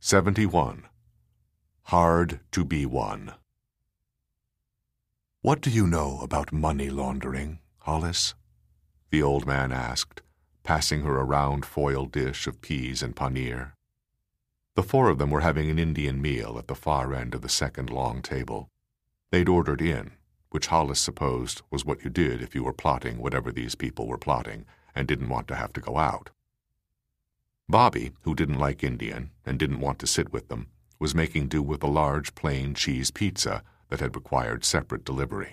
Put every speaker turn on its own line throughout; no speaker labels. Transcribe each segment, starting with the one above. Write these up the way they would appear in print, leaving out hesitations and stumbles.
71. Hard to be won. "What do you know about money laundering, Hollis?" the old man asked, passing her a round foil dish of peas and paneer. The four of them were having an Indian meal at the far end of the second long table. They'd ordered in, which Hollis supposed was what you did if you were plotting whatever these people were plotting and didn't want to have to go out. Bobby, who didn't like Indian and didn't want to sit with them, was making do with a large plain cheese pizza that had required separate delivery.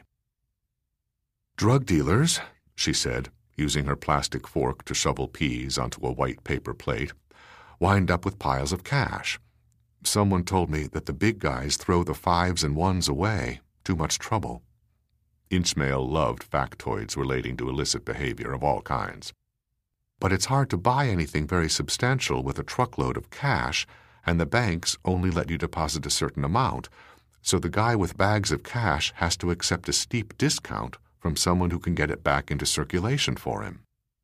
"Drug dealers," she said, using her plastic fork to shovel peas onto a white paper plate, "wind up with piles of cash. Someone told me that the big guys throw the 5s and 1s away. Too much trouble." Inchmail loved factoids relating to illicit behavior of all kinds. "But it's hard to buy anything very substantial with a truckload of cash, and the banks only let you deposit a certain amount, so the guy with bags of cash has to accept a steep discount from someone who can get it back into circulation for him."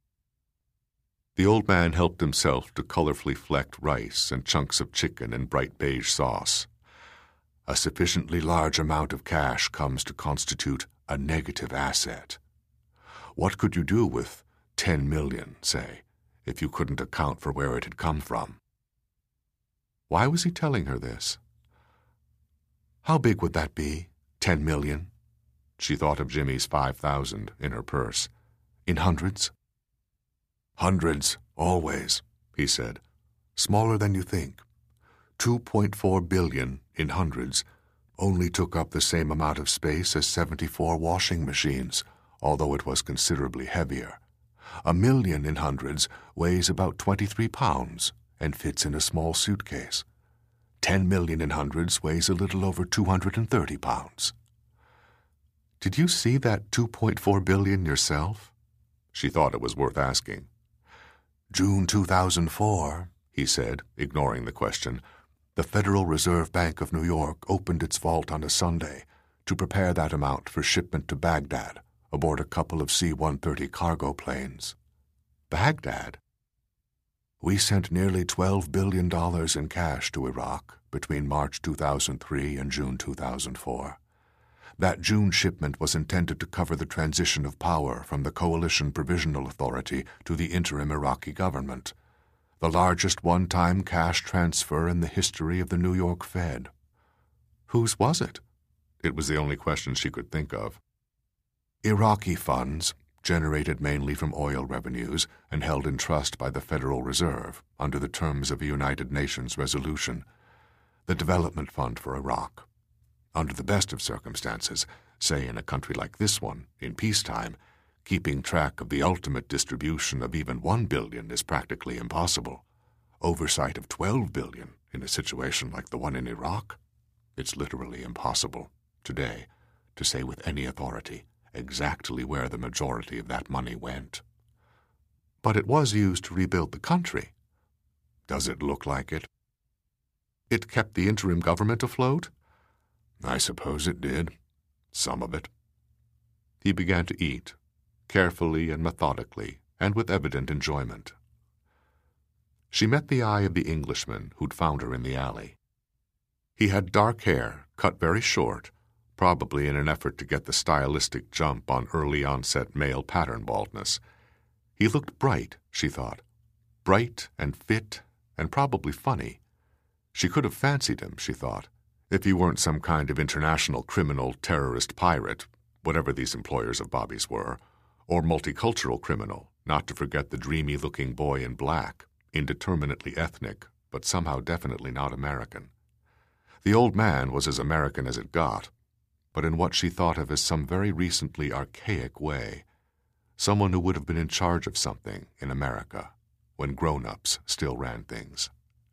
The old man helped himself to colorfully flecked rice and chunks of chicken in bright beige sauce. "A sufficiently large amount of cash comes to constitute a negative asset. What could you do with 10 million, say, if you couldn't account for where it had come from?" Why was he telling her this? How big would that be? 10 million? She thought of Jimmy's 5,000 in her purse. In hundreds? "Hundreds, always," he said. "Smaller than you think. 2.4 billion in hundreds only took up the same amount of space as 74 washing machines, although it was considerably heavier. 1 million in hundreds weighs about 23 pounds and fits in a small suitcase. 10 million in hundreds weighs a little over 230 pounds. "Did you see that 2.4 billion yourself?" She thought it was worth asking. "June 2004, he said, ignoring the question, "the Federal Reserve Bank of New York opened its vault on a Sunday to prepare that amount for shipment to Baghdad aboard a couple of C-130 cargo planes." Baghdad? "We sent nearly $12 billion in cash to Iraq between March 2003 and June 2004. That June shipment was intended to cover the transition of power from the Coalition Provisional Authority to the interim Iraqi government, the largest one-time cash transfer in the history of the New York Fed." Whose was it? It was the only question she could think of. "Iraqi funds, generated mainly from oil revenues and held in trust by the Federal Reserve under the terms of a United Nations resolution. The Development Fund for Iraq. Under the best of circumstances, say in a country like this one, in peacetime, keeping track of the ultimate distribution of even 1 billion is practically impossible. Oversight of 12 billion in a situation like the one in Iraq? It's literally impossible, today, to say with any authority exactly where the majority of that money went. But it was used to rebuild the country. Does it look like it? It kept the interim government afloat? I suppose it did. Some of it. He began to eat, carefully and methodically, and with evident enjoyment. She met the eye of the Englishman who'd found her in the alley. He had dark hair, cut very short, probably in an effort to get the stylistic jump on early-onset male pattern baldness. He looked bright, she thought. Bright and fit and probably funny. She could have fancied him, she thought, if he weren't some kind of international criminal, terrorist pirate, whatever these employers of Bobby's were, or multicultural criminal, not to forget the dreamy-looking boy in black, indeterminately ethnic, but somehow definitely not American. The old man was as American as it got, but in what she thought of as some very recently archaic way, someone who would have been in charge of something in America when grown-ups still ran things.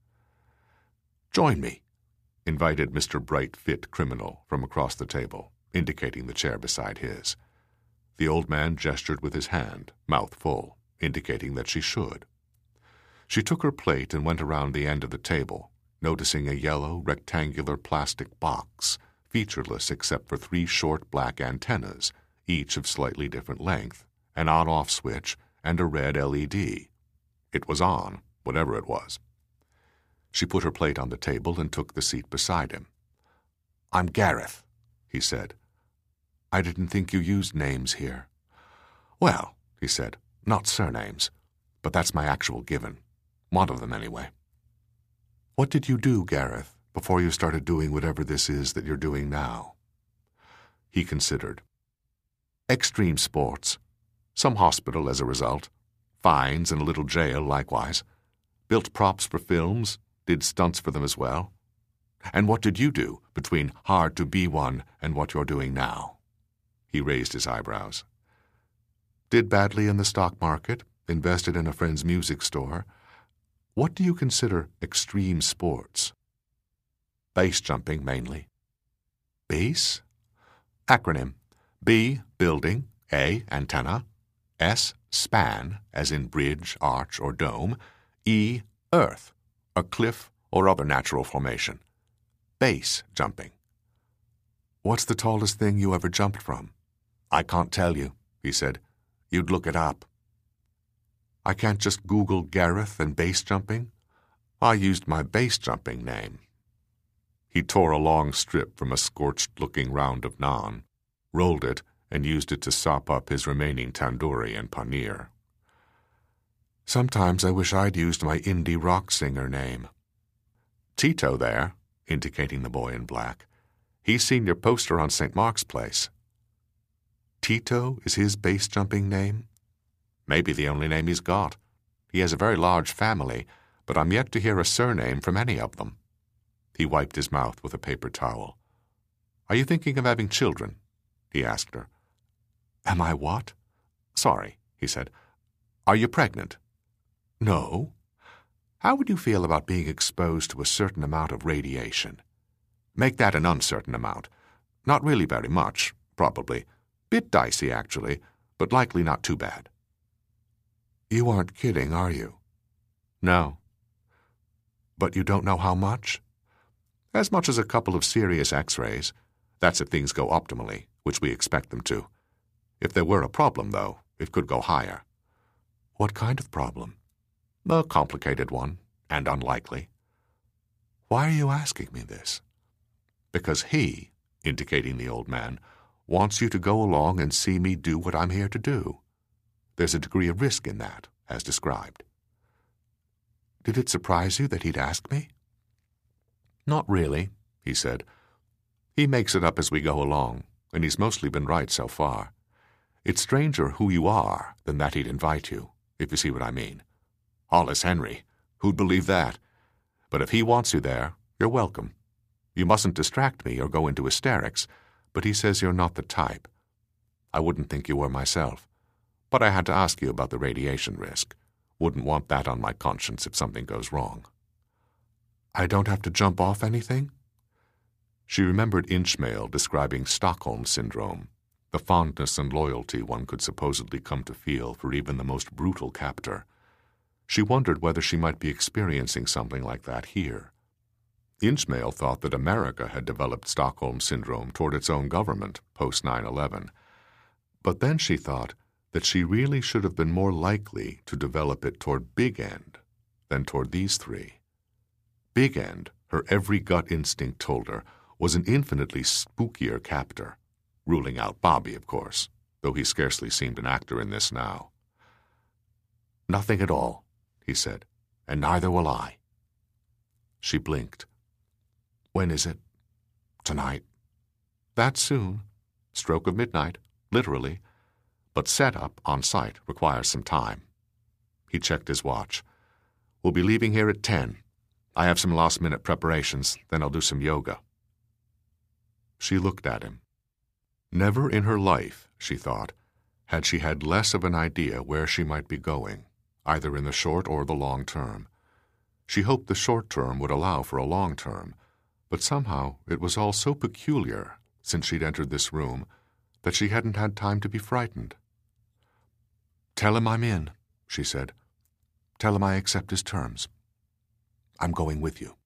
"Join me," invited Mr. Bright-Fit Criminal from across the table, indicating the chair beside his. The old man gestured with his hand, mouth full, indicating that she should. She took her plate and went around the end of the table, noticing a yellow, rectangular plastic box, featureless except for 3 short black antennas, each of slightly different length, an on-off switch, and a red LED. It was on, whatever it was. She put her plate on the table and took the seat beside him. "I'm Gareth," he said. "I didn't think you used names here." "Well," he said, "not surnames, but that's my actual given. One of them, anyway." "What did you do, Gareth, before you started doing whatever this is that you're doing now?" He considered. "Extreme sports. Some hospital as a result. Fines and a little jail likewise. Built props for films, did stunts for them as well. And what did you do between Hard to Be One and what you're doing now?" He raised his eyebrows. "Did badly in the stock market, invested in a friend's music store. What do you consider extreme sports?" "Base jumping, mainly." "Base?" "Acronym. B, building, A, antenna, S, span, as in bridge, arch, or dome, E, earth, a cliff or other natural formation. Base jumping." "What's the tallest thing you ever jumped from?" "I can't tell you," he said. "You'd look it up." "I can't just Google Gareth and base jumping? I used my base jumping name." He tore a long strip from a scorched-looking round of naan, rolled it, and used it to sop up his remaining tandoori and paneer. "Sometimes I wish I'd used my indie rock singer name." "Tito there," indicating the boy in black. "He's seen your poster on St. Mark's Place." "Tito is his base-jumping name?" "Maybe the only name he's got. He has a very large family, but I'm yet to hear a surname from any of them." He wiped his mouth with a paper towel. "Are you thinking of having children?" he asked her. "Am I what?" "Sorry," he said. "Are you pregnant?" "No." "How would you feel about being exposed to a certain amount of radiation? Make that an uncertain amount. Not really very much, probably. Bit dicey, actually, but likely not too bad." "You aren't kidding, are you?" "No." "But you don't know how much?" "As much as a couple of serious X-rays. That's if things go optimally, which we expect them to. If there were a problem, though, it could go higher." "What kind of problem?" "A complicated one, and unlikely." "Why are you asking me this?" "Because he," indicating the old man, "wants you to go along and see me do what I'm here to do. There's a degree of risk in that, as described." "Did it surprise you that he'd ask me?" "Not really," he said. "He makes it up as we go along, and he's mostly been right so far. It's stranger who you are than that he'd invite you, if you see what I mean. Hollis Henry, who'd believe that? But if he wants you there, you're welcome. You mustn't distract me or go into hysterics, but he says you're not the type. I wouldn't think you were myself. But I had to ask you about the radiation risk. Wouldn't want that on my conscience if something goes wrong." "I don't have to jump off anything?" She remembered Inchmail describing Stockholm Syndrome, the fondness and loyalty one could supposedly come to feel for even the most brutal captor. She wondered whether she might be experiencing something like that here. Inchmail thought that America had developed Stockholm Syndrome toward its own government post 9/11. But then she thought that she really should have been more likely to develop it toward Big End than toward these three. Big End, her every gut instinct told her, was an infinitely spookier captor, ruling out Bobby, of course, though he scarcely seemed an actor in this now. "Nothing at all," he said, "and neither will I." She blinked. "When is it?" "Tonight." "That soon?" "Stroke of midnight, literally. But setup on site requires some time." He checked his watch. "We'll be leaving here at 10. I have some last-minute preparations, then I'll do some yoga." She looked at him. Never in her life, she thought, had she had less of an idea where she might be going, either in the short or the long term. She hoped the short term would allow for a long term, but somehow it was all so peculiar since she'd entered this room that she hadn't had time to be frightened. "Tell him I'm in," she said. "Tell him I accept his terms. I'm going with you."